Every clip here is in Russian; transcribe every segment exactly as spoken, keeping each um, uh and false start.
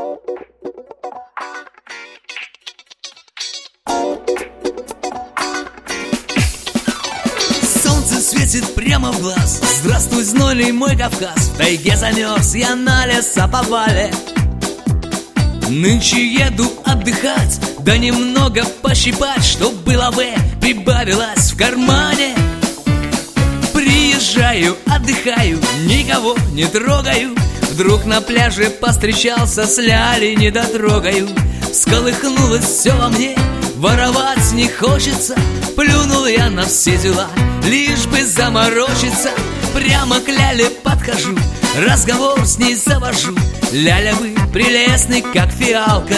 Солнце светит прямо в глаз. Здравствуй, знойный мой Кавказ. В тайге замерз я на лесоповале. Нынче еду отдыхать, да немного пощипать, чтоб было бы прибавилось в кармане. Приезжаю, отдыхаю, никого не трогаю. Вдруг на пляже повстречался с Лялей, не дотрогаю. Всколыхнулось все во мне, воровать не хочется. Плюнул я на все дела, лишь бы заморочиться. Прямо к Ляле подхожу, разговор с ней завожу. Ляля, вы прелестный, как фиалка.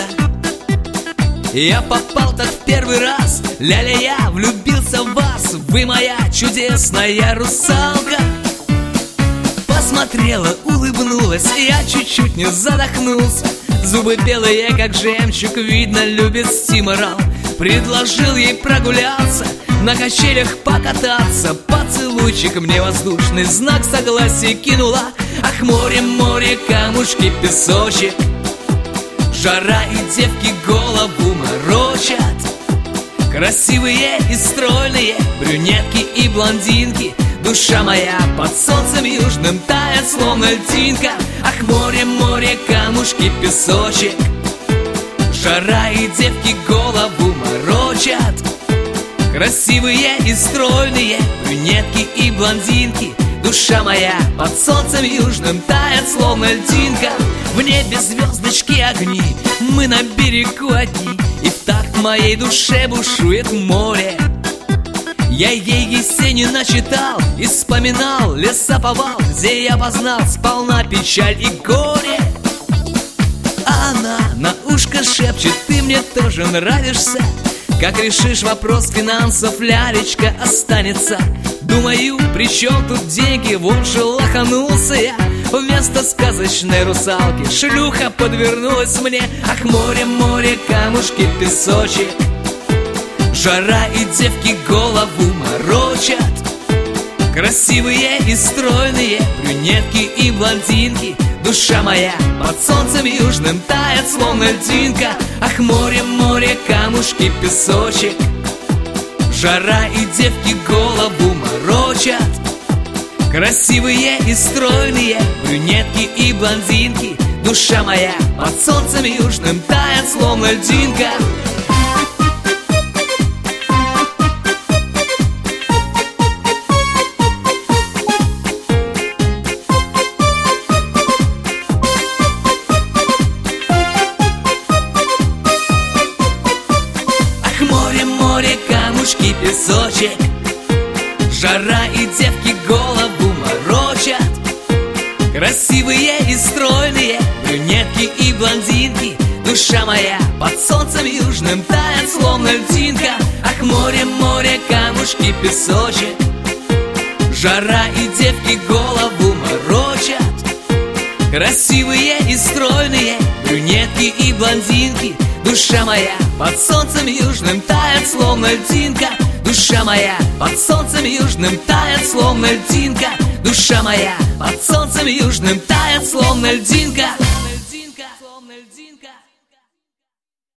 Я попал так в первый раз. Ляля, я влюбился в вас. Вы моя чудесная русалка. Посмотрела, улыбнулась, я чуть-чуть не задохнулся. Зубы белые, как жемчуг, видно, любит стиморал. Предложил ей прогуляться, на качелях покататься. Поцелуйчик мне воздушный знак согласия кинула. Ах, море, море, камушки, песочек. Жара и девки голову морочат. Красивые и стройные брюнетки и блондинки. Душа моя под солнцем южным тает, словно льдинка. Ах, море, море, камушки, песочек. Жара и девки голову морочат. Красивые и стройные брюнетки и блондинки. Душа моя под солнцем южным тает, словно льдинка. В небе звездочки, огни, мы на берегу одни. И в такт моей душе бушует море. Я ей Есенина начитал и вспоминал лесоповал, где я познал сполна печаль и горе. А она на ушко шепчет: ты мне тоже нравишься. Как решишь вопрос финансов, Лялечка останется. Думаю, при чем тут деньги? Вот же лоханулся я. Вместо сказочной русалки шлюха подвернулась мне. Ах, море, море, камушки, песочек. Жара и девки голову морочат. Красивые и стройные брюнетки и блондинки. Душа моя под солнцем южным тает, словно льдинка. Ах, море, море, камушки, песочек. Жара и девки голову морочат. Красивые и стройные брюнетки и блондинки. Душа моя под солнцем южным тает, словно льдинка. Море, море, камушки, песочек. Жара и девки голову морочат. Красивые и стройные брюнетки и блондинки. Душа моя под солнцем южным тает, словно льдинка. Ах, море, море, камушки, песочек. Жара и девки голову морочат. Красивые и стройные брюнетки и блондинки. Душа моя под солнцем южным тает, словно льдинка. Душа моя под солнцем южным тает, словно льдинка. Душа моя под солнцем южным тает, словно льдинка.